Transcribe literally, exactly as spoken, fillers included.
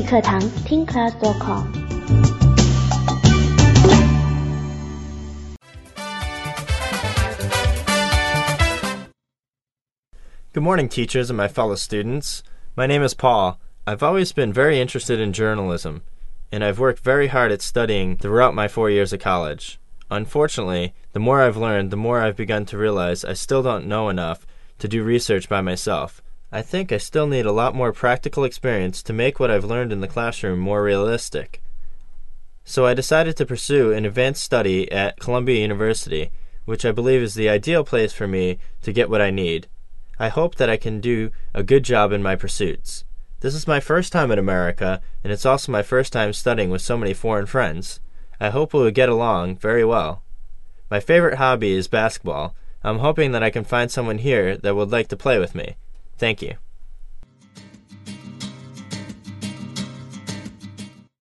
语课堂 听 class dot com。 Good morning, teachers and my fellow students. My name is Paul. I've always been very interested in journalism, and I've worked very hard at studying throughout my four years of college. Unfortunately, the more I've learned, the more I've begun to realize I still don't know enough to do research by myself. I think I still need a lot more practical experience to make what I've learned in the classroom more realistic. So I decided to pursue an advanced study at Columbia University, which I believe is the ideal place for me to get what I need. I hope that I can do a good job in my pursuits. This is my first time in America, and it's also my first time studying with so many foreign friends. I hope we will get along very well. My favorite hobby is basketball. I'm hoping that I can find someone here that would like to play with me. Thank you.